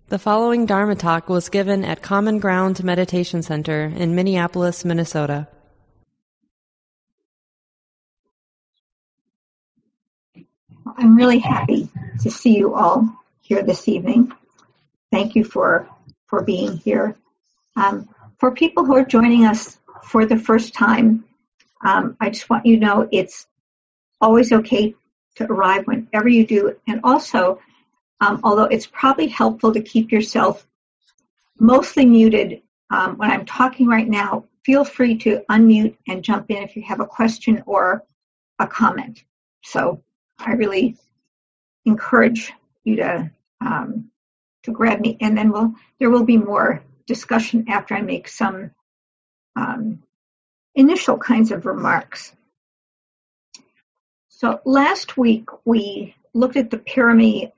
The following Dharma talk was given at Common Ground Meditation Center in Minneapolis, Minnesota. I'm really happy to see you all here this evening. Thank you for being here. For people who are joining us for the first time, I just want you to know it's always okay to arrive whenever you do. And also, although it's probably helpful to keep yourself mostly muted when I'm talking right now, feel free to unmute and jump in if you have a question or a comment. So I really encourage you to grab me, and then there will be more discussion after I make some initial kinds of remarks. So last week we looked at the parami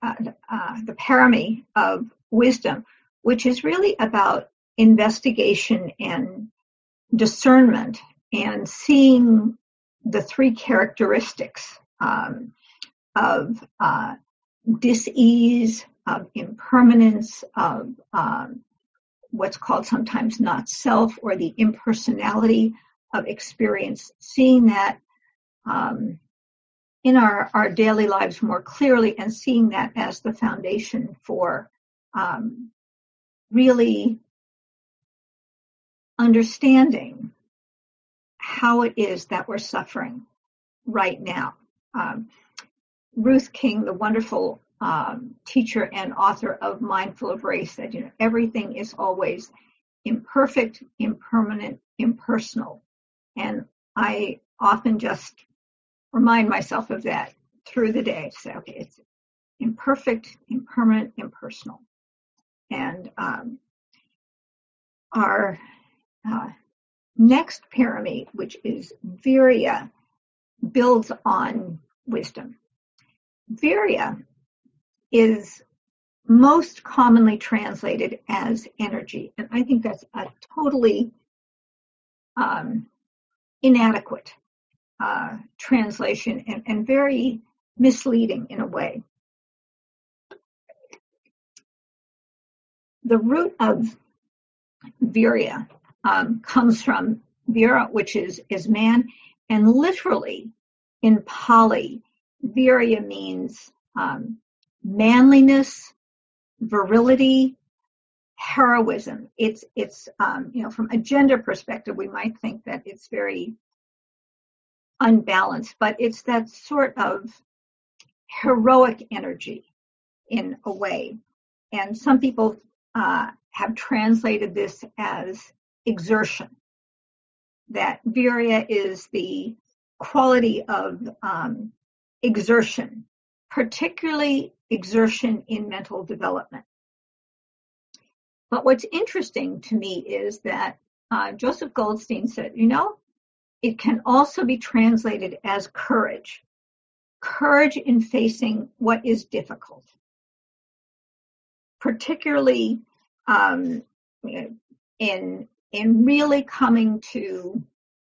of wisdom, which is really about investigation and discernment and seeing the three characteristics of dis-ease, of impermanence, of what's called sometimes not self, or the impersonality of experience, seeing that in our daily lives more clearly, and seeing that as the foundation for really understanding how it is that we're suffering right now. Ruth King, the wonderful teacher and author of Mindful of Race, said, everything is always imperfect, impermanent, impersonal. And I often just remind myself of that through the day. Say, okay, it's imperfect, impermanent, impersonal. And our next parami, which is virya, builds on wisdom. Virya is most commonly translated as energy, and I think that's a totally inadequate translation and very misleading in a way. The root of virya comes from vira, which is man, and literally in Pali, virya means manliness, virility, heroism. It's from a gender perspective, we might think that it's very unbalanced, but it's that sort of heroic energy in a way. And some people have translated this as exertion, that virya is the quality of exertion, particularly exertion in mental development. But what's interesting to me is that Joseph Goldstein said, it can also be translated as courage. Courage in facing what is difficult, particularly in really coming to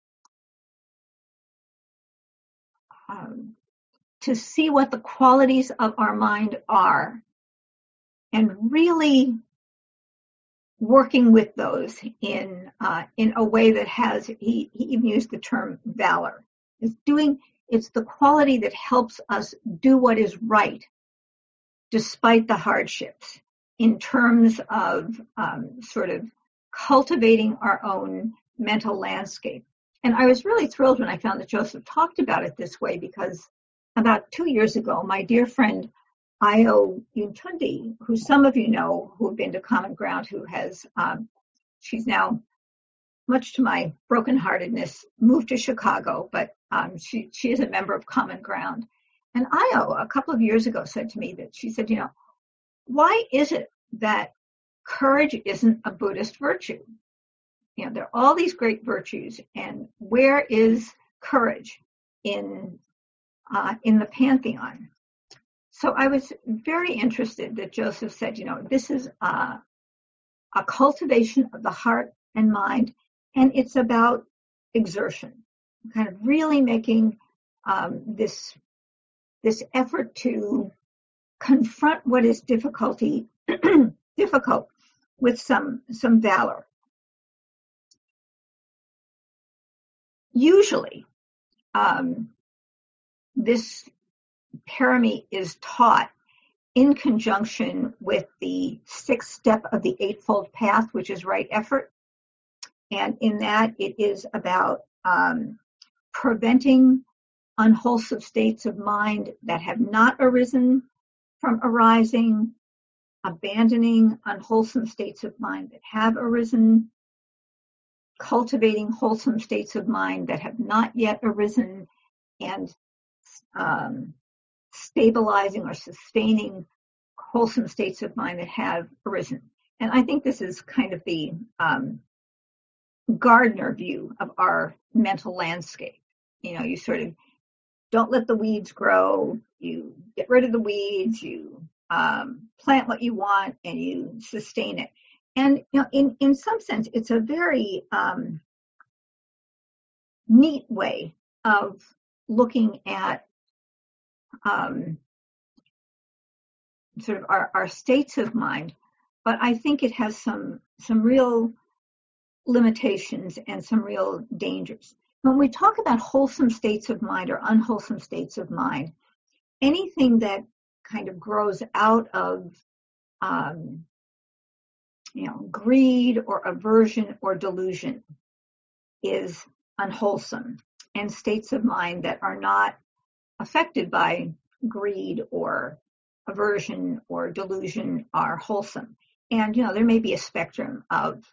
see what the qualities of our mind are, and really working with those in a way that has, he even used the term valor. It's the quality that helps us do what is right despite the hardships, in terms of sort of cultivating our own mental landscape. And I was really thrilled when I found that Joseph talked about it this way, because about 2 years ago, my dear friend Io Yuntundi, who some of you know who have been to Common Ground, who has, she's now, much to my brokenheartedness, moved to Chicago, but she is a member of Common Ground. And Io, a couple of years ago, said to me that she said, why is it that courage isn't a Buddhist virtue? There are all these great virtues, and where is courage in the pantheon? So I was very interested that Joseph said, this is a cultivation of the heart and mind, and it's about exertion, kind of really making this effort to confront what is difficulty difficult with some valor. Usually, this parami is taught in conjunction with the 6th step of the Eightfold Path, which is right effort. And in that, it is about preventing unwholesome states of mind that have not arisen from arising, abandoning unwholesome states of mind that have arisen, cultivating wholesome states of mind that have not yet arisen, and stabilizing or sustaining wholesome states of mind that have arisen. And I think this is kind of the Gardner view of our mental landscape. You know, you sort of don't let the weeds grow, you get rid of the weeds, you plant what you want, and you sustain it. And you know, in some sense, it's a very neat way of looking at sort of our states of mind, but I think it has some real limitations and some real dangers. When we talk about wholesome states of mind or unwholesome states of mind, anything that kind of grows out of greed or aversion or delusion is unwholesome, and states of mind that are not affected by greed or aversion or delusion are wholesome. And, you know, there may be a spectrum of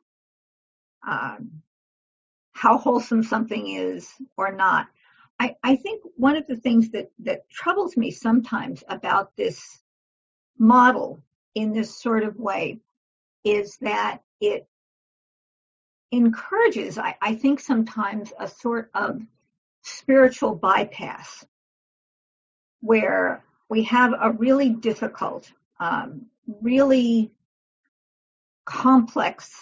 how wholesome something is or not. I think one of the things that troubles me sometimes about this model in this sort of way is that it encourages, I think sometimes, a sort of spiritual bypass where we have a really difficult, really complex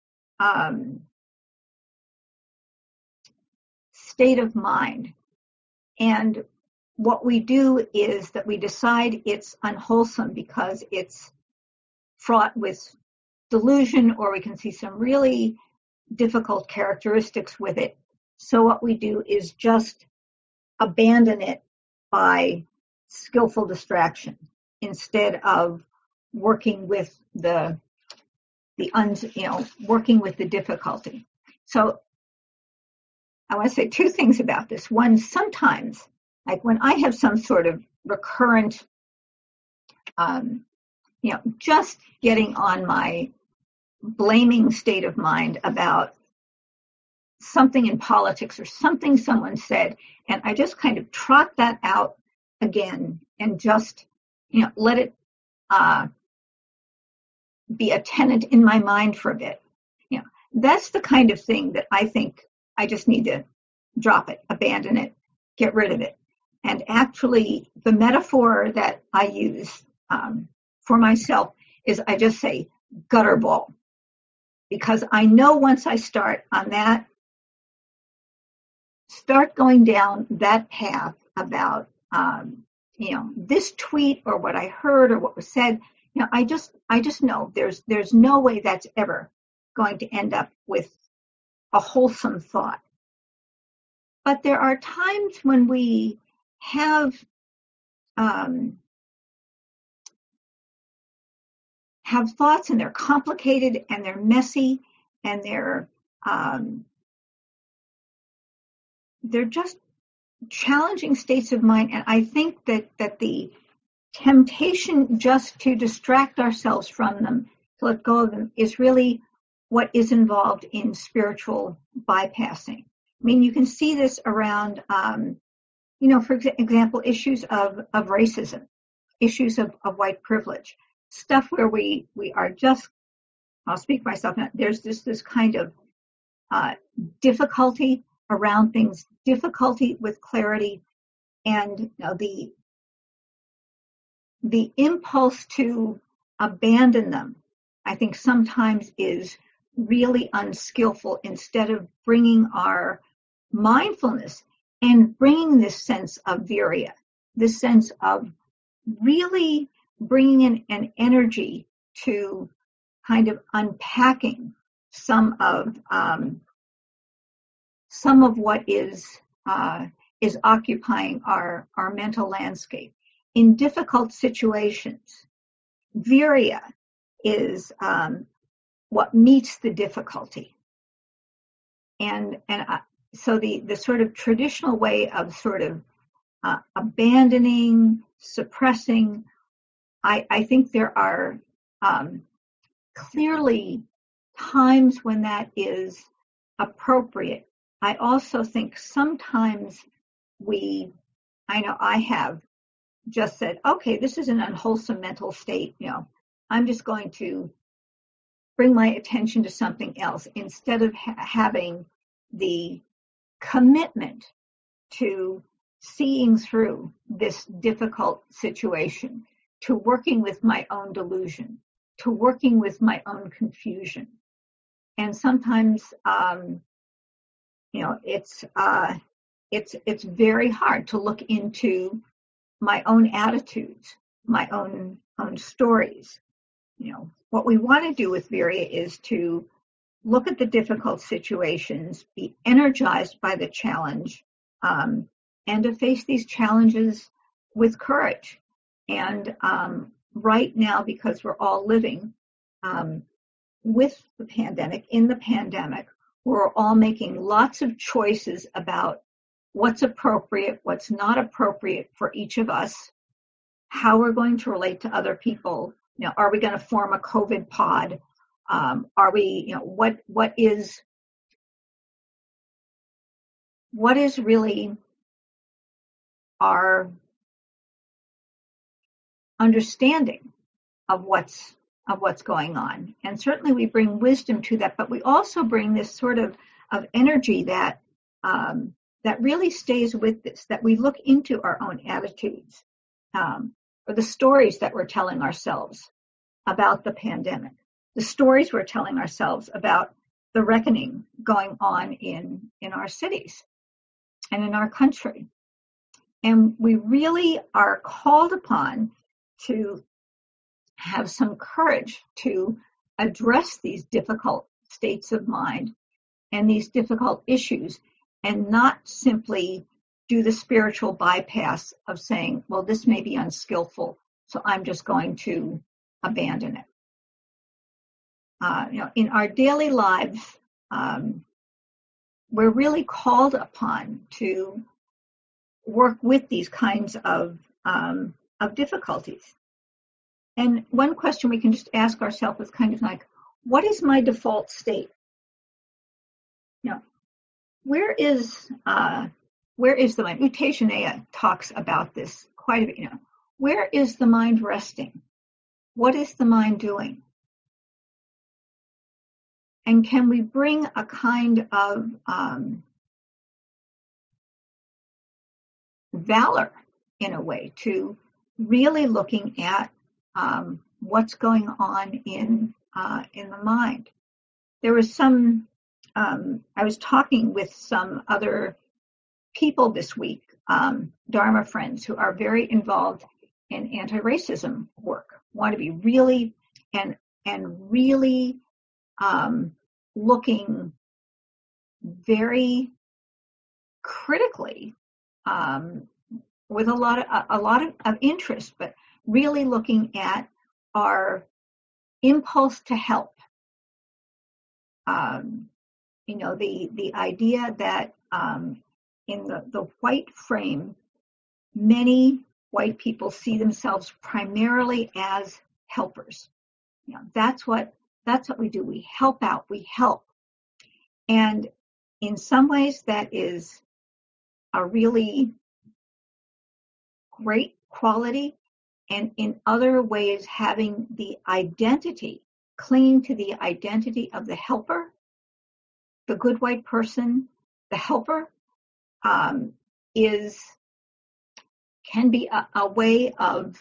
state of mind. And what we do is that we decide it's unwholesome because it's fraught with delusion, or we can see some really difficult characteristics with it. So what we do is just abandon it by skillful distraction instead of working with working with the difficulty. So I want to say two things about this. One, sometimes, like when I have some sort of recurrent, just getting on my blaming state of mind about something in politics or something someone said, and I just kind of trot that out again and just, let it be a tenant in my mind for a bit. That's the kind of thing that I think I just need to drop it, abandon it, get rid of it. And actually, the metaphor that I use for myself is I just say gutter ball. Because I know once I start on that, start going down that path about, this tweet or what I heard or what was said, I just know there's no way that's ever going to end up with a wholesome thought. But there are times when we have thoughts, and they're complicated and they're messy and they're just challenging states of mind. And I think that the temptation just to distract ourselves from them, to let go of them, is really what is involved in spiritual bypassing. I mean, you can see this around, for example, issues of racism, issues of white privilege, stuff where we are just, I'll speak for myself now, there's this kind of difficulty around things, difficulty with clarity, and the impulse to abandon them, I think sometimes is really unskillful, instead of bringing our mindfulness and bringing this sense of virya, this sense of really bringing in an energy to kind of unpacking some of what is occupying our mental landscape. In difficult situations, virya is what meets the difficulty. And so the sort of traditional way of sort of abandoning, suppressing, I think there are clearly times when that is appropriate. I also think sometimes I know I have just said, okay, this is an unwholesome mental state, I'm just going to bring my attention to something else instead of having the commitment to seeing through this difficult situation, to working with my own delusion, to working with my own confusion. And sometimes, it's very hard to look into my own attitudes, my own stories. What we want to do with virya is to look at the difficult situations, be energized by the challenge, and to face these challenges with courage. And right now, because we're all living with the pandemic, in the pandemic, we're all making lots of choices about what's appropriate, what's not appropriate for each of us, how we're going to relate to other people. Are we going to form a COVID pod? Are we, what is really our understanding of what's going on? And certainly we bring wisdom to that, but we also bring this sort of energy that really stays with this, that we look into our own attitudes, or the stories that we're telling ourselves about the pandemic, the stories we're telling ourselves about the reckoning going on in our cities and in our country. And we really are called upon to have some courage to address these difficult states of mind and these difficult issues, and not simply do the spiritual bypass of saying, well, this may be unskillful, so I'm just going to abandon it. In our daily lives, we're really called upon to work with these kinds of difficulties. And one question we can just ask ourselves is kind of like, what is my default state? Where is the mind? U Tejaniya talks about this quite a bit. Where is the mind resting? What is the mind doing? And can we bring a kind of valor, in a way, to really looking at what's going on in the mind? There was I was talking with some other people this week, Dharma friends who are very involved in anti-racism work, want to be really and really looking very critically with a lot of interest, but really looking at our impulse to help. The idea that in the white frame, many white people see themselves primarily as helpers. That's what we do. We help out. We help. And in some ways, that is a really great quality. And in other ways, having the identity, clinging to the identity of the helper, the good white person, the helper, can be a way of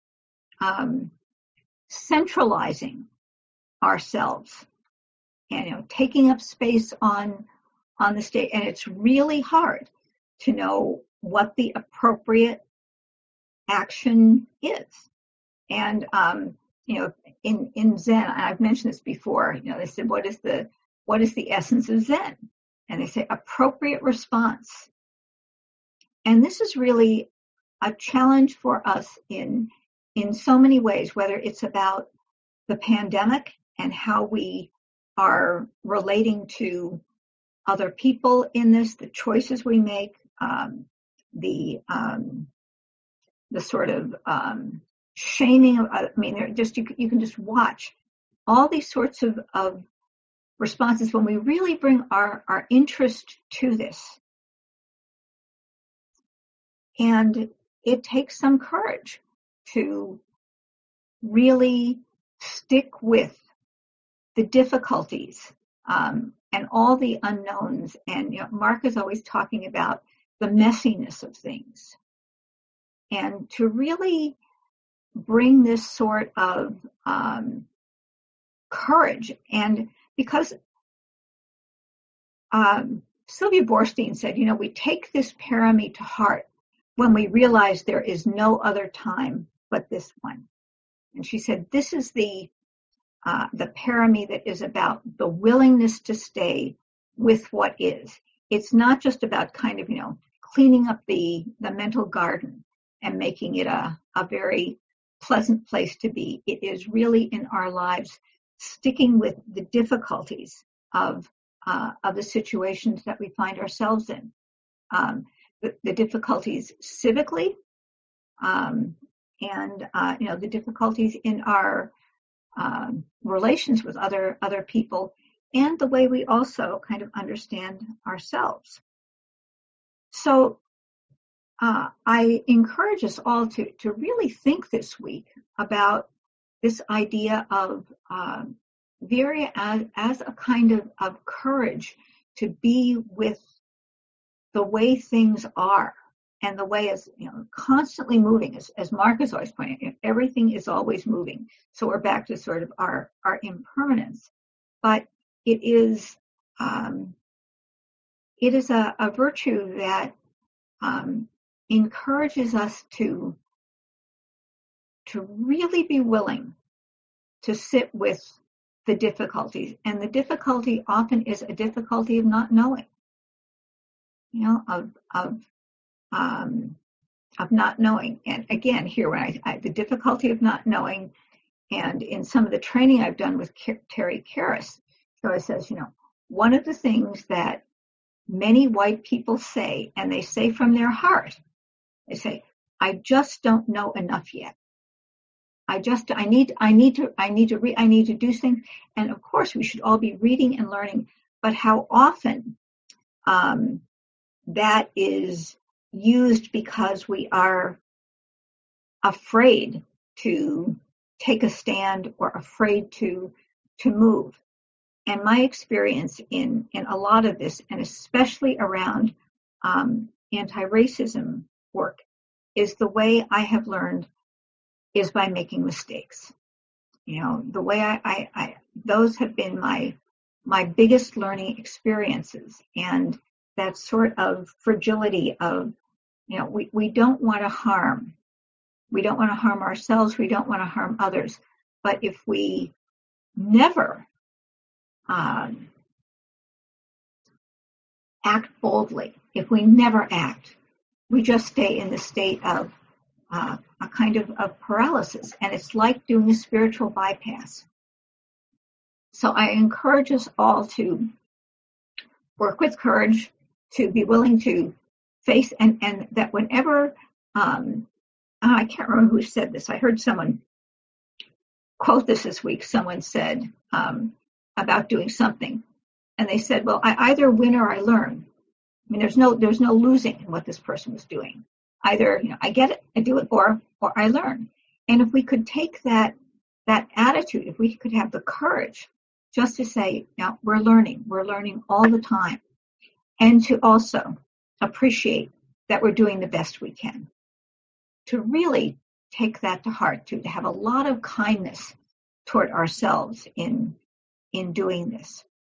centralizing ourselves and taking up space on the stage. And it's really hard to know what the appropriate action is. And in Zen, I've mentioned this before, they said, what is the essence of Zen? And they say appropriate response. And this is really a challenge for us in so many ways, whether it's about the pandemic and how we are relating to other people in this, the choices we make, the sort of shaming of, you can just watch all these sorts of responses when we really bring our interest to this. And it takes some courage to really stick with the difficulties and all the unknowns. And Mark is always talking about the messiness of things. And to really bring this sort of courage. And because Sylvia Boorstein said, we take this parami to heart when we realize there is no other time but this one. And she said, this is the parami that is about the willingness to stay with what is. It's not just about kind of, cleaning up the mental garden and making it a very pleasant place to be. It is really in our lives sticking with the difficulties of the situations that we find ourselves in. The difficulties civically, and the difficulties in our relations with other people, and the way we also kind of understand ourselves. So I encourage us all to really think this week about this idea of Virya as a kind of courage to be with the way things are, and the way is constantly moving. As Mark is always pointing out, everything is always moving. So we're back to sort of our impermanence. But it is a virtue that encourages us to really be willing to sit with the difficulties. And the difficulty often is a difficulty of not knowing. Of not knowing. And again, here, when the difficulty of not knowing, and in some of the training I've done with Terry Karras, so it says, one of the things that many white people say, and they say from their heart, they say, I just don't know enough yet. I need to do things. And of course, we should all be reading and learning, but how often that is used because we are afraid to take a stand or afraid to move. And my experience in a lot of this, and especially around anti-racism work, is the way I have learned is by making mistakes. The way I those have been my biggest learning experiences. And that sort of fragility of, we don't want to harm. We don't want to harm ourselves. We don't want to harm others. But if we never act boldly, if we never act, we just stay in the state of a kind of paralysis. And it's like doing a spiritual bypass. So I encourage us all to work with courage, to be willing to face, and that whenever, I can't remember who said this. I heard someone quote this week. Someone said about doing something, and they said, well, I either win or I learn. I mean, there's no losing in what this person was doing. Either, I get it, I do it, or I learn. And if we could take that attitude, if we could have the courage just to say, we're learning all the time. And to also appreciate that we're doing the best we can. To really take that to heart, to have a lot of kindness toward ourselves in doing this.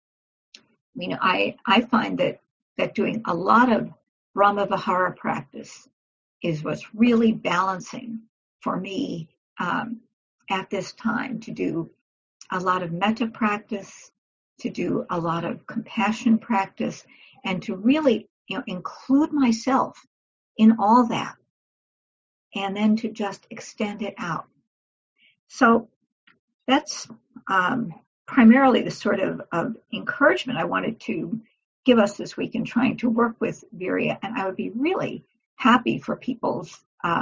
I find that doing a lot of Brahma Vihara practice is what's really balancing for me at this time to do a lot of metta practice, to do a lot of compassion practice, and to really, include myself in all that, and then to just extend it out. So that's primarily the sort of encouragement I wanted to give us this week in trying to work with Virya, and I would be really happy for people's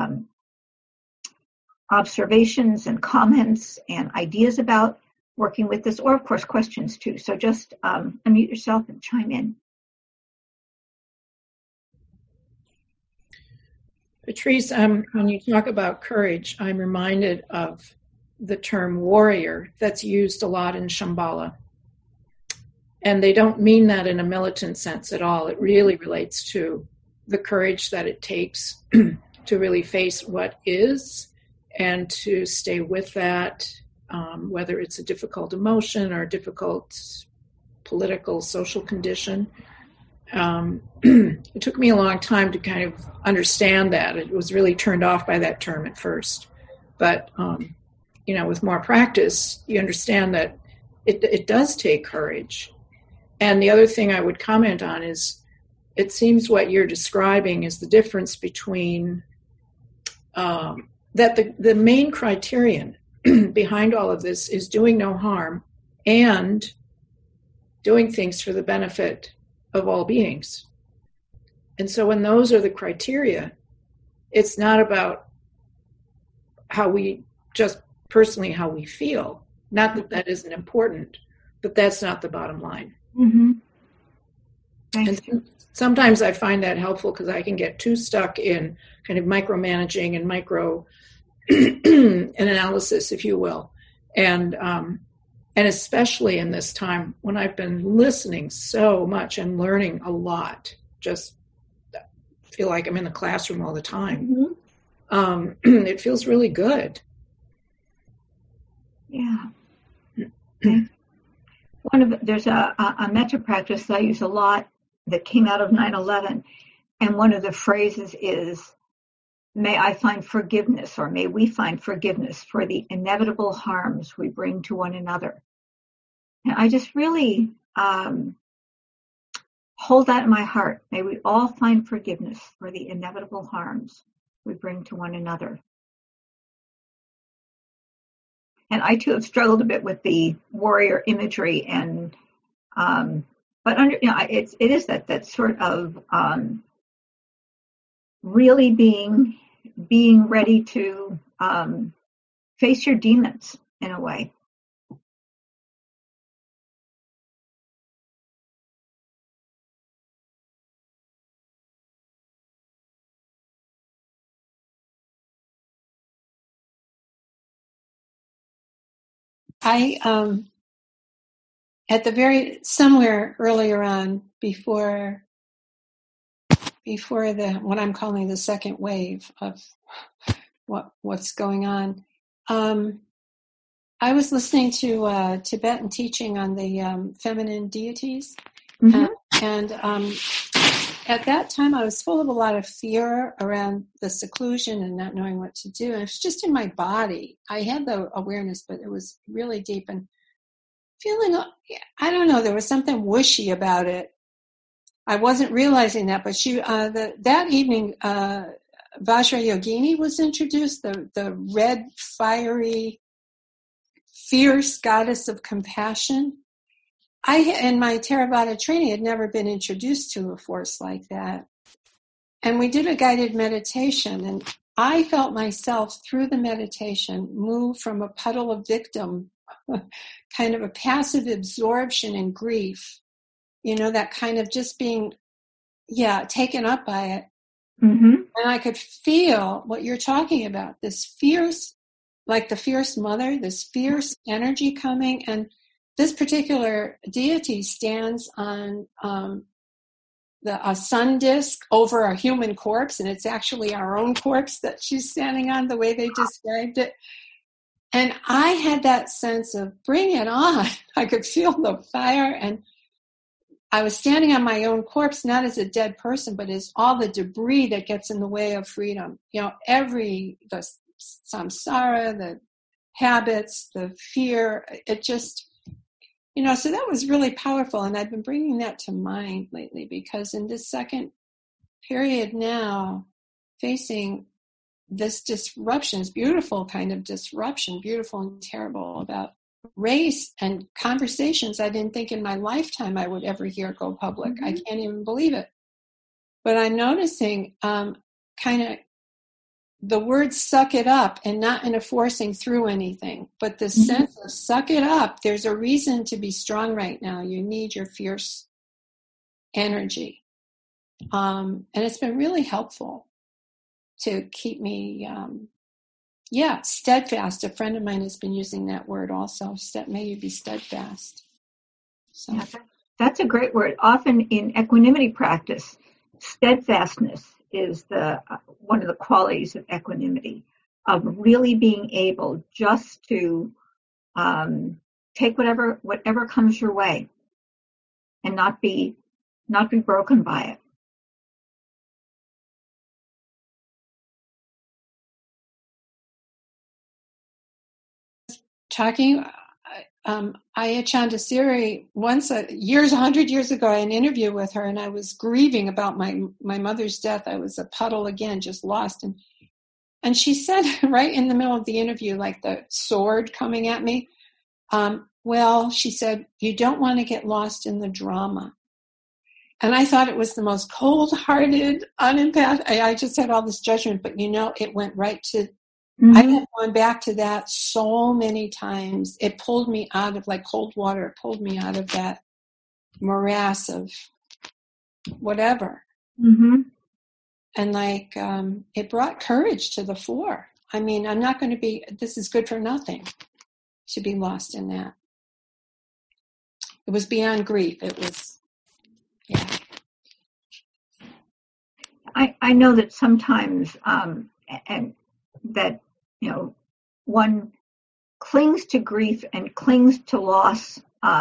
observations and comments and ideas about working with this, or of course questions too. So just unmute yourself and chime in. Patrice, when you talk about courage, I'm reminded of the term warrior that's used a lot in Shambhala. And they don't mean that in a militant sense at all. It really relates to the courage that it takes to really face what is and to stay with that, whether it's a difficult emotion or a difficult political, social condition. It took me a long time to kind of understand that. It was really turned off by that term at first. But, with more practice, you understand that it does take courage. And the other thing I would comment on is it seems what you're describing is the difference between that the main criterion behind all of this is doing no harm and doing things for the benefit of all beings. And so when those are the criteria, it's not about how we just personally how we feel. Not that that isn't important, but that's not the bottom line. Mm-hmm. And sometimes I find that helpful because I can get too stuck in kind of micromanaging and micro analysis, if you will. And especially in this time when I've been listening so much and learning a lot, just feel like I'm in the classroom all the time. Mm-hmm. It feels really good. Yeah. There's a metta practice that I use a lot that came out of 9/11, and one of the phrases is, "May I find forgiveness," or "May we find forgiveness for the inevitable harms we bring to one another." And I just really hold that in my heart. May we all find forgiveness for the inevitable harms we bring to one another. And I too have struggled a bit with the warrior imagery, and but it is that sort of really being ready to face your demons in a way. I at the somewhere earlier on before the what I'm calling the second wave of what's going on, I was listening to Tibetan teaching on the feminine deities, mm-hmm. and at that time I was full of a lot of fear around the seclusion and not knowing what to do. And it was just in my body. I had the awareness, but it was really deep and feeling, I don't know, there was something whooshy about it. I wasn't realizing that, but that evening, Vajrayogini was introduced, the red, fiery, fierce goddess of compassion. In my Theravada training, had never been introduced to a force like that. And we did a guided meditation, and I felt myself through the meditation move from a puddle of victim, kind of a passive absorption in grief, that kind of just being, taken up by it. Mm-hmm. And I could feel what you're talking about, this fierce, like the fierce mother, this fierce energy coming. And this particular deity stands on a sun disk over a human corpse, and it's actually our own corpse that she's standing on, the way they described it. And I had that sense of, bring it on. I could feel the fire, and I was standing on my own corpse, not as a dead person, but as all the debris that gets in the way of freedom. The samsara, the habits, the fear. It just, so that was really powerful. And I've been bringing that to mind lately, because in this second period now, facing this disruption, this beautiful kind of disruption, beautiful and terrible, about race and conversations I didn't think in my lifetime I would ever hear go public. I can't even believe it. But I'm noticing kind of the words suck it up, and not in a forcing through anything, but the sense of suck it up. There's a reason to be strong right now. You need your fierce energy. And it's been really helpful to keep me, steadfast. A friend of mine has been using that word also. May you be steadfast. So. Yeah, that's a great word. Often in equanimity practice, steadfastness is one of the qualities of equanimity, of really being able just to take whatever comes your way and not be broken by it. Talking, Aya Chandasiri, once, 100 years ago, I had an interview with her, and I was grieving about my mother's death. I was a puddle again, just lost. And she said right in the middle of the interview, like the sword coming at me, she said, you don't want to get lost in the drama. And I thought it was the most cold-hearted, unempathic. I just had all this judgment, but it went right to. I had gone back to that so many times. It pulled me out of, like cold water, it pulled me out of that morass of whatever. And it brought courage to the fore. I mean, I'm not going to this is good for nothing to be lost in that. It was beyond grief. It was, yeah. I know that sometimes, and that, one clings to grief and clings to loss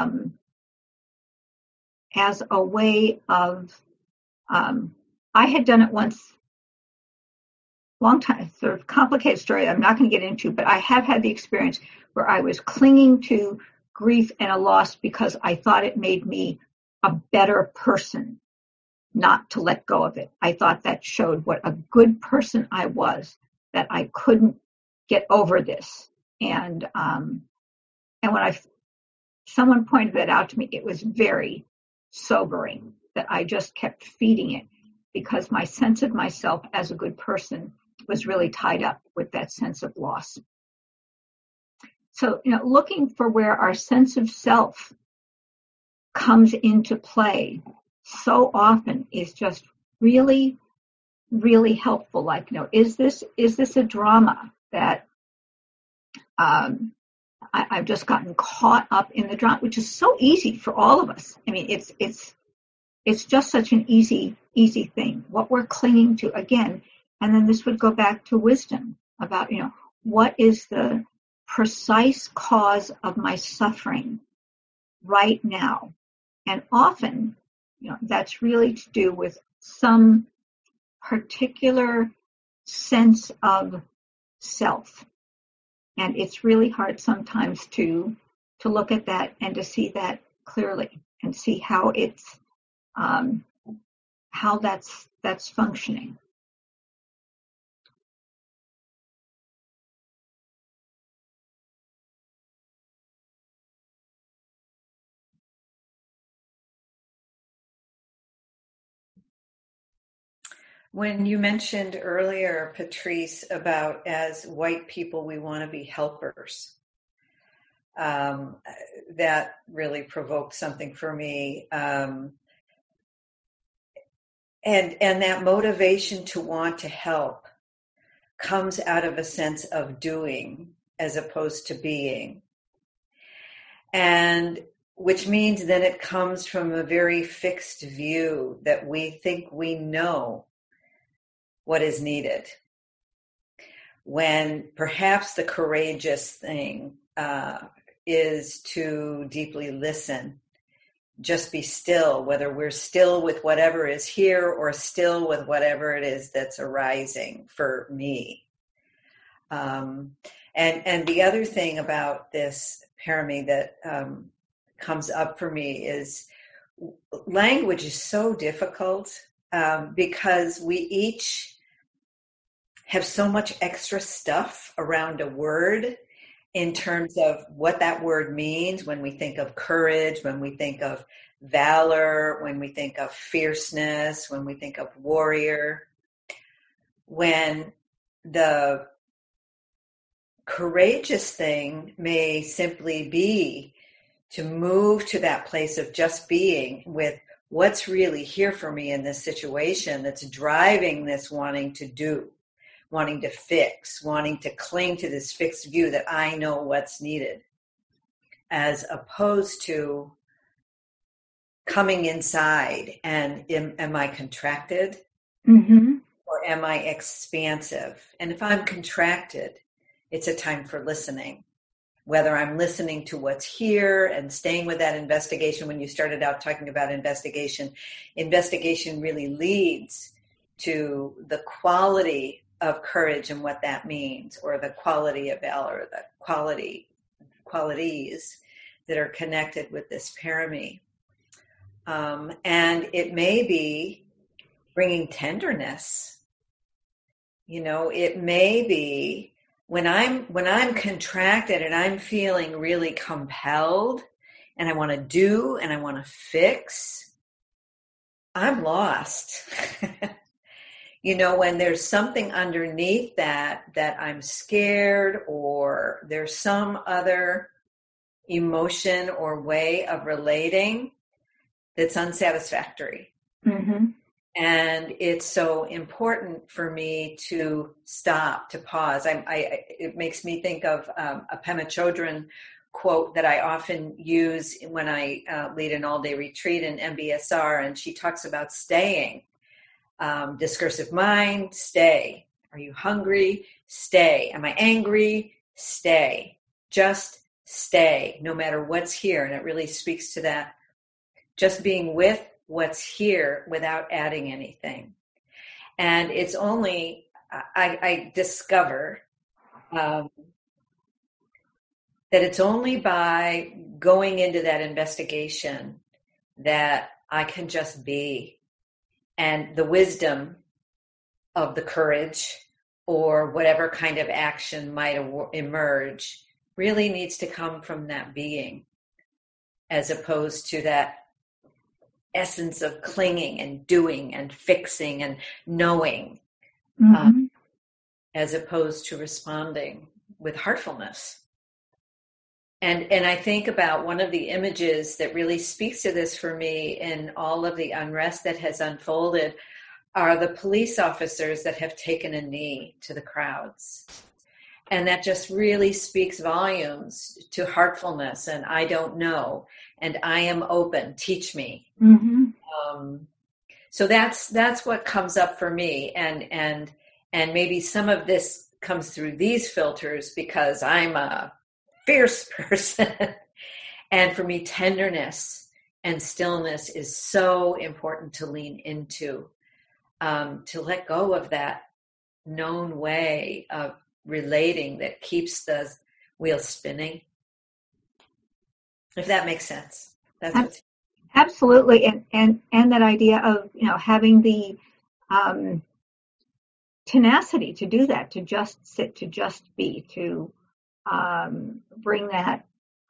as a way of, I had done it once, long time, sort of complicated story I'm not going to get into, but I have had the experience where I was clinging to grief and a loss because I thought it made me a better person not to let go of it. I thought that showed what a good person I was, that I couldn't get over this. And when someone pointed that out to me, it was very sobering that I just kept feeding it, because my sense of myself as a good person was really tied up with that sense of loss. So, looking for where our sense of self comes into play so often is just really, really helpful. Like, is this a drama that I've just gotten caught up in the drama, which is so easy for all of us. I mean, it's just such an easy thing, what we're clinging to again. And then this would go back to wisdom about, what is the precise cause of my suffering right now? And often, that's really to do with some particular sense of self. And it's really hard sometimes to look at that and to see that clearly and see how it's how that's functioning. When you mentioned earlier, Patrice, about as white people, we want to be helpers, that really provoked something for me. And that motivation to want to help comes out of a sense of doing as opposed to being. And which means then it comes from a very fixed view that we think we know what is needed, when perhaps the courageous thing is to deeply listen, just be still, whether we're still with whatever is here or still with whatever it is that's arising for me. And the other thing about this, Parami, that comes up for me is language is so difficult because we each have so much extra stuff around a word in terms of what that word means when we think of courage, when we think of valor, when we think of fierceness, when we think of warrior. When the courageous thing may simply be to move to that place of just being with what's really here for me in this situation that's driving this wanting to do, wanting to fix, wanting to cling to this fixed view that I know what's needed, as opposed to coming inside and am I contracted? Mm-hmm. Or am I expansive? And if I'm contracted, it's a time for listening. Whether I'm listening to what's here and staying with that investigation. When you started out talking about investigation really leads to the quality of courage and what that means, or the quality of valor, the qualities that are connected with this Parami. And it may be bringing tenderness. It may be when I'm contracted and I'm feeling really compelled and I want to do and I want to fix, I'm lost. When there's something underneath that I'm scared, or there's some other emotion or way of relating that's unsatisfactory. Mm-hmm. And it's so important for me to stop, to pause. It makes me think of a Pema Chodron quote that I often use when I lead an all-day retreat in MBSR, and she talks about staying. Discursive mind, stay. Are you hungry? Stay. Am I angry? Stay. Just stay, no matter what's here. And it really speaks to that, just being with what's here without adding anything. And it's only, I discover that it's only by going into that investigation that I can just be. And the wisdom of the courage or whatever kind of action might emerge really needs to come from that being, as opposed to that essence of clinging and doing and fixing and knowing, Mm-hmm. As opposed to responding with heartfulness. And I think about one of the images that really speaks to this for me in all of the unrest that has unfolded are the police officers that have taken a knee to the crowds. And that just really speaks volumes to heartfulness and I don't know, and I am open, teach me. Mm-hmm. So that's what comes up for me. And maybe some of this comes through these filters because I'm a fierce person. And for me, tenderness and stillness is so important to lean into, to let go of that known way of relating that keeps the wheel spinning. If that makes sense. That's what. Absolutely. And that idea of, having the tenacity to do that, to just sit, to just be, to bring that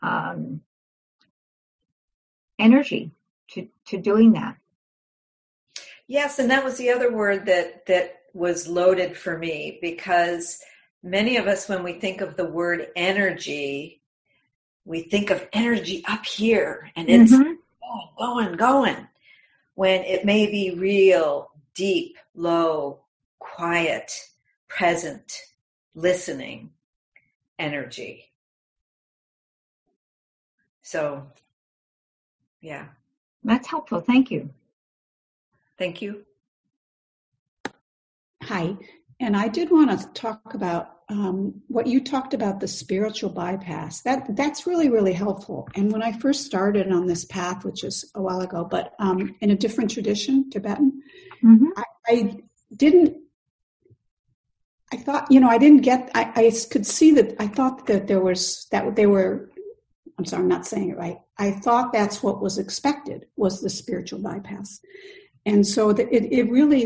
energy to doing that. Yes, and that was the other word that was loaded for me, because many of us, when we think of the word energy, we think of energy up here, and it's going, when it may be real, deep, low, quiet, present, listening energy. So, yeah. That's helpful. Thank you. Thank you. Hi. And I did want to talk about what you talked about, the spiritual bypass. That's really, really helpful. And when I first started on this path, which is a while ago, but in a different tradition, Tibetan, I I thought, I didn't get, I could see that, I thought that I'm sorry, I'm not saying it right. I thought that's what was expected, was the spiritual bypass. And so it really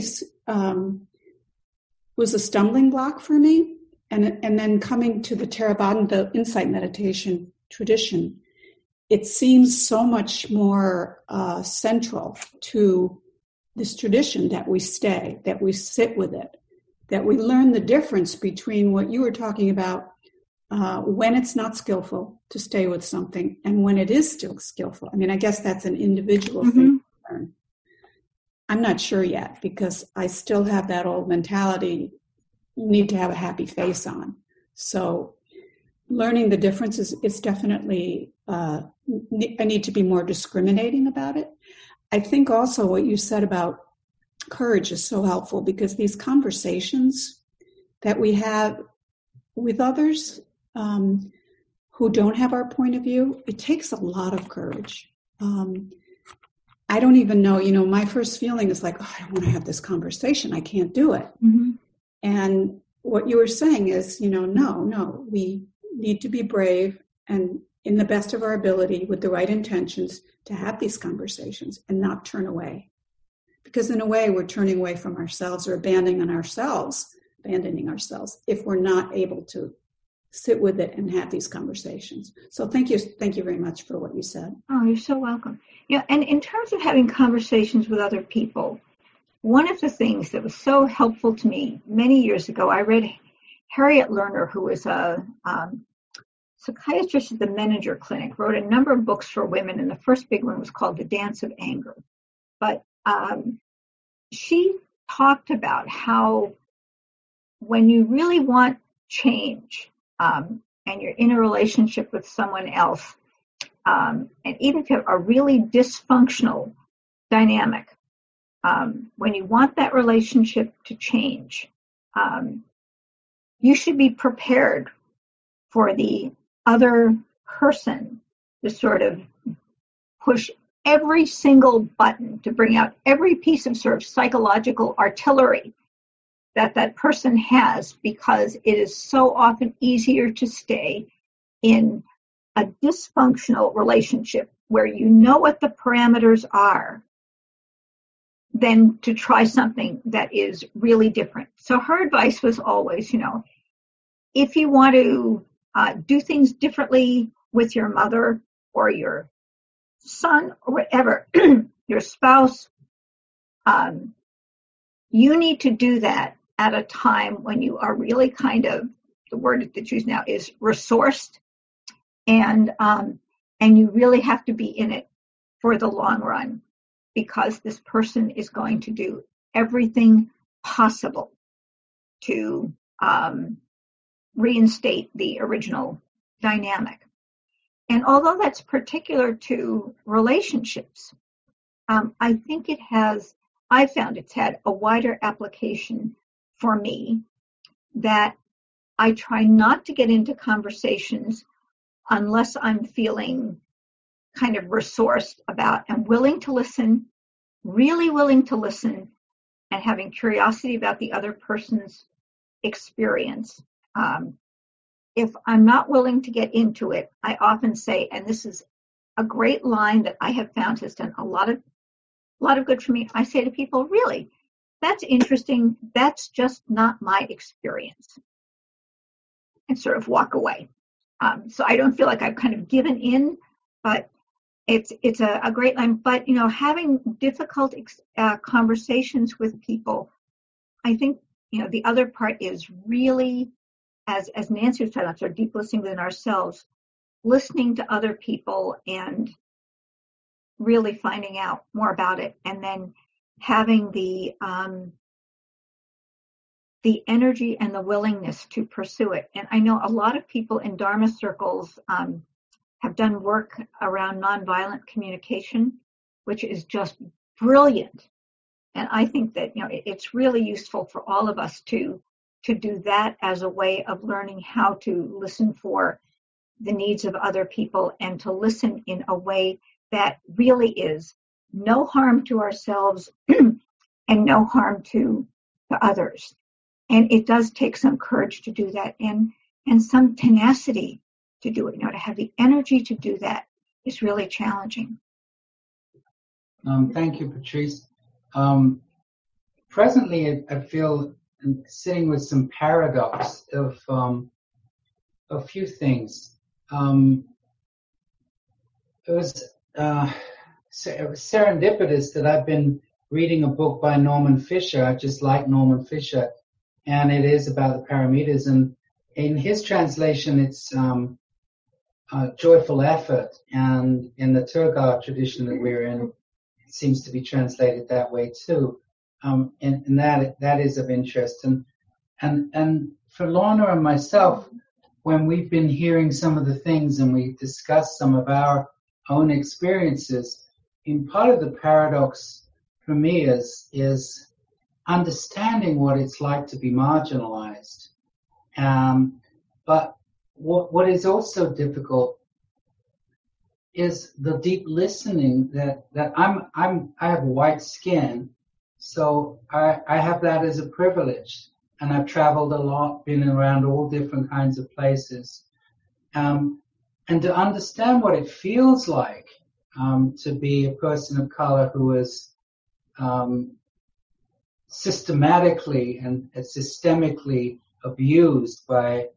was a stumbling block for me. And then coming to the Theravada, the insight meditation tradition, it seems so much more central to this tradition that we stay, that we sit with it, that we learn the difference between what you were talking about, when it's not skillful to stay with something and when it is still skillful. I mean, I guess that's an individual thing to learn. I'm not sure yet, because I still have that old mentality, you need to have a happy face on. So learning the difference is definitely, I need to be more discriminating about it. I think also what you said about courage is so helpful, because these conversations that we have with others who don't have our point of view, it takes a lot of courage. I don't even know, my first feeling is like, I don't want to have this conversation. I can't do it. Mm-hmm. And what you were saying is, no, we need to be brave and in the best of our ability with the right intentions to have these conversations and not turn away. Because in a way, we're turning away from ourselves or abandoning ourselves if we're not able to sit with it and have these conversations. So thank you very much for what you said. Oh, you're so welcome. And in terms of having conversations with other people, one of the things that was so helpful to me many years ago, I read Harriet Lerner, who was a psychiatrist at the Menninger Clinic, wrote a number of books for women, and the first big one was called The Dance of Anger. But she talked about how when you really want change, and you're in a relationship with someone else, and even if you have a really dysfunctional dynamic, when you want that relationship to change, you should be prepared for the other person to sort of push every single button, to bring out every piece of sort of psychological artillery that person has, because it is so often easier to stay in a dysfunctional relationship where you know what the parameters are than to try something that is really different. So her advice was always, if you want to do things differently with your mother or your son or whatever, your spouse, you need to do that at a time when you are really kind of, the word to choose now is resourced, and you really have to be in it for the long run, because this person is going to do everything possible to reinstate the original dynamic. And although that's particular to relationships, I think I found it's had a wider application for me, that I try not to get into conversations unless I'm feeling kind of resourced about and willing to listen, really willing to listen, and having curiosity about the other person's experience. If I'm not willing to get into it, I often say, and this is a great line that I have found has done a lot of good for me. I say to people, really, that's interesting. That's just not my experience. And sort of walk away. So I don't feel like I've kind of given in, but it's a great line. But, having difficult conversations with people, I think, the other part is really, as Nancy was talking about, sort of deep listening within ourselves, listening to other people and really finding out more about it, and then having the energy and the willingness to pursue it. And I know a lot of people in Dharma circles have done work around nonviolent communication, which is just brilliant. And I think that it's really useful for all of us to do that as a way of learning how to listen for the needs of other people, and to listen in a way that really is no harm to ourselves and no harm to others. And it does take some courage to do that, and some tenacity to do it. To have the energy to do that is really challenging. Thank you, Patrice. Presently, I feel I'm sitting with some paradox of a few things. It was serendipitous that I've been reading a book by Norman Fisher. I just like Norman Fisher, and it is about the paramitas. And in his translation, it's joyful effort, and in the Turgar tradition that we're in, it seems to be translated that way too. And that is of interest. And for Lorna and myself, when we've been hearing some of the things and we discussed some of our own experiences, in part of the paradox for me is understanding what it's like to be marginalized. But what is also difficult is the deep listening that I have white skin, so I have that as a privilege, and I've traveled a lot, been around all different kinds of places, and to understand what it feels like to be a person of color who is systematically and systemically abused by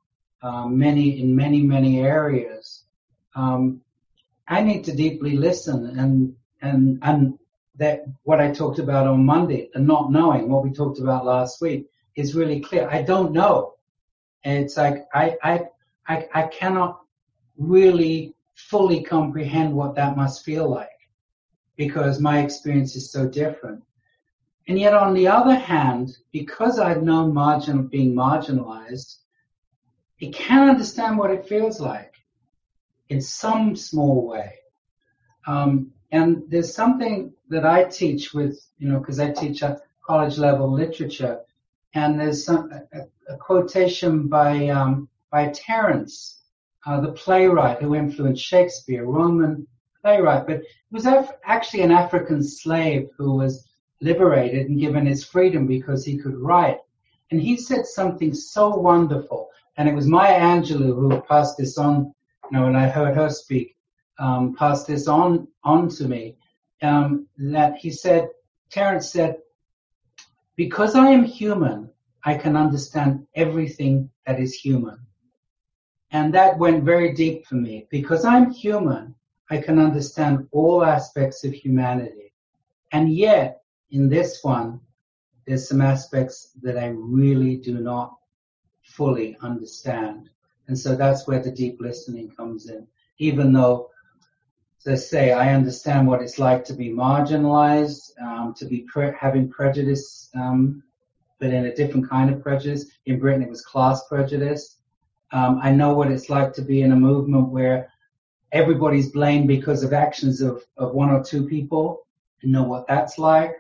many areas. I need to deeply listen, and that what I talked about on Monday, the not knowing, what we talked about last week, is really clear. I don't know. And it's like I cannot really fully comprehend what that must feel like, because my experience is so different. And yet on the other hand, because I've known being marginalized, I can understand what it feels like in some small way. And there's something that I teach with, because I teach at college level literature, and there's a quotation by Terence, the playwright who influenced Shakespeare, Roman playwright, but he was actually an African slave who was liberated and given his freedom because he could write. And he said something so wonderful, and it was Maya Angelou who passed this on, when I heard her speak, passed this on to me, that Terence said, because I am human, I can understand everything that is human. And that went very deep for me. Because I'm human, I can understand all aspects of humanity. And yet, in this one, there's some aspects that I really do not fully understand. And so that's where the deep listening comes in. Even though, as I say, I understand what it's like to be marginalized, to be having prejudice, but in a different kind of prejudice. In Britain, it was class prejudice. I know what it's like to be in a movement where everybody's blamed because of actions of one or two people. I know what that's like.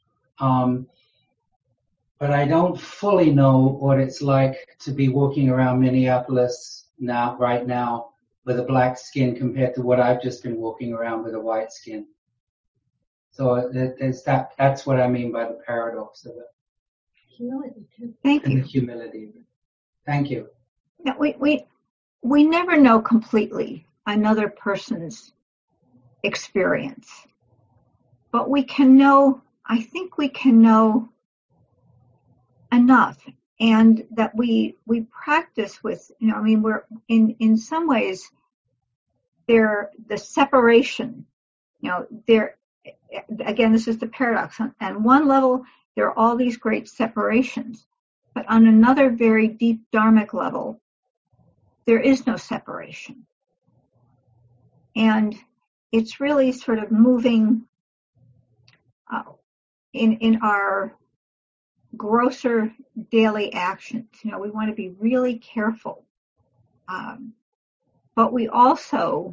But I don't fully know what it's like to be walking around Minneapolis right now with a black skin compared to what I've just been walking around with a white skin. So there's that's what I mean by the paradox of it. Humility too. Thank you. And the humility. Thank you. Now, we never know completely another person's experience, but we can know, I think we can know enough, and that we practice with, we're in some ways, the separation, there, again, this is the paradox. On one level, there are all these great separations, but on another very deep dharmic level, there is no separation. And it's really sort of moving in our grosser daily actions. We want to be really careful. But we also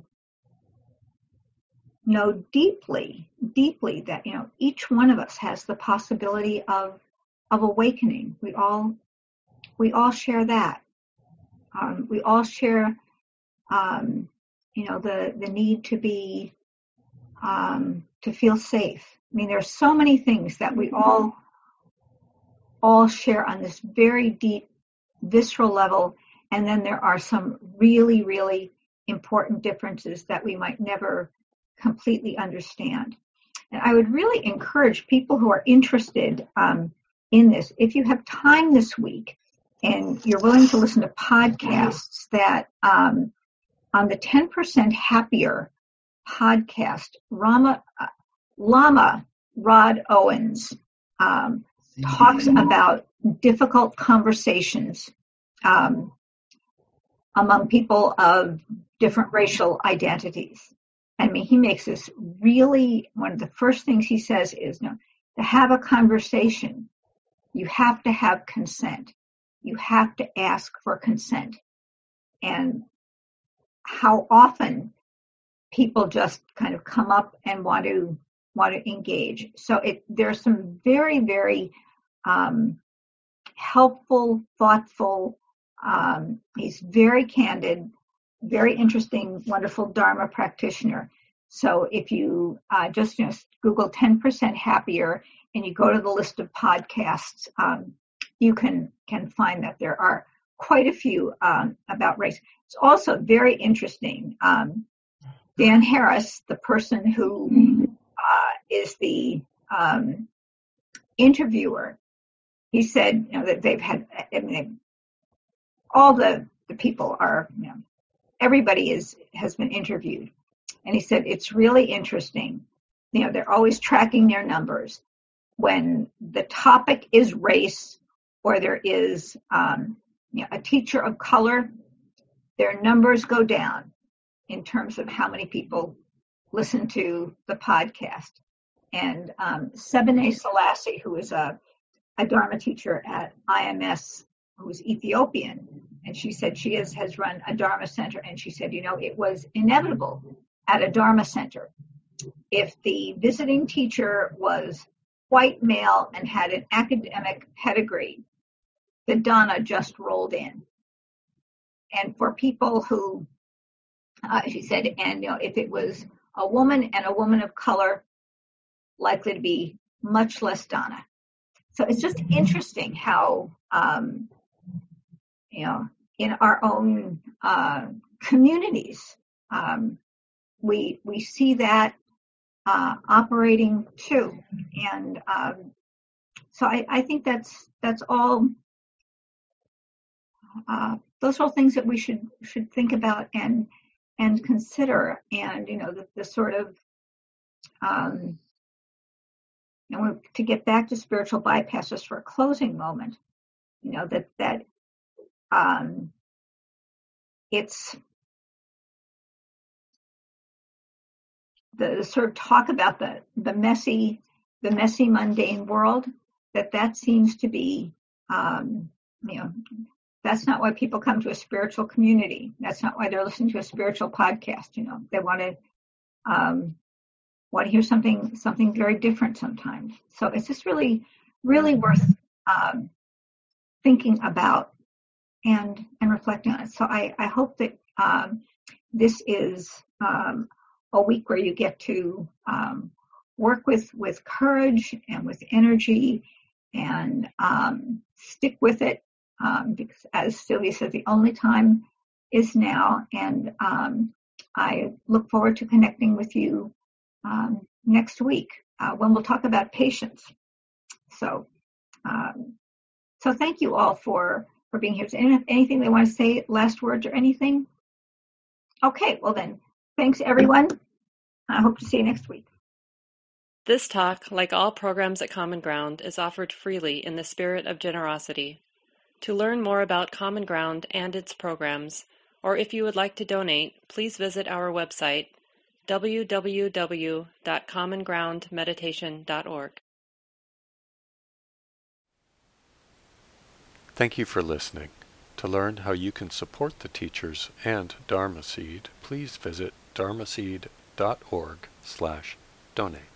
know deeply that, each one of us has the possibility of awakening. We all share that. We all share, the need to be, to feel safe. There's so many things that we all all share on this very deep, visceral level. And then there are some really, really important differences that we might never completely understand. And I would really encourage people who are interested in this, if you have time this week and you're willing to listen to podcasts that on the 10% Happier podcast, Lama Rod Owens talks about difficult conversations among people of different racial identities. I mean, he makes this really, one of the first things he says is, to have a conversation, you have to have consent. You have to ask for consent. And how often people just kind of come up and want to engage. So there's some very, very helpful, thoughtful, he's very candid, very interesting, wonderful Dharma practitioner. So if you just Google 10% Happier and you go to the list of podcasts, you can find that there are quite a few about race. It's also very interesting. Dan Harris, the person who is the interviewer, he said that they've had, all the people are, everybody has been interviewed. And he said, it's really interesting. They're always tracking their numbers. When the topic is race or there is a teacher of color, their numbers go down in terms of how many people listen to the podcast. And Sebene Selassie, who is a Dharma teacher at IMS, who is Ethiopian, and she said she has run a Dharma center, and she said, it was inevitable at a Dharma center. If the visiting teacher was white male and had an academic pedigree, the Dana just rolled in. And for people who, she said, and if it was a woman and a woman of color, likely to be much less Dana. So it's just interesting how, in our own communities, we see that operating too. And so I think that's all. Those are all things that we should think about and consider. And the sort of to get back to spiritual bypass just for a closing moment, that it's the sort of talk about the messy mundane world, that seems to be that's not why people come to a spiritual community. That's not why they're listening to a spiritual podcast. They want to hear something very different sometimes. So it's just really, really worth thinking about and reflecting on it. So I hope that this is a week where you get to work with courage and with energy and stick with it. Because as Sylvia said, the only time is now. And I look forward to connecting with you next week when we'll talk about patience. So thank you all for being here. Anything they want to say, last words or anything? Okay, well then, thanks everyone. I hope to see you next week. This talk, like all programs at Common Ground, is offered freely in the spirit of generosity. To learn more about Common Ground and its programs, or if you would like to donate, please visit our website, www.commongroundmeditation.org. Thank you for listening. To learn how you can support the teachers and Dharma Seed, please visit dharmaseed.org/donate.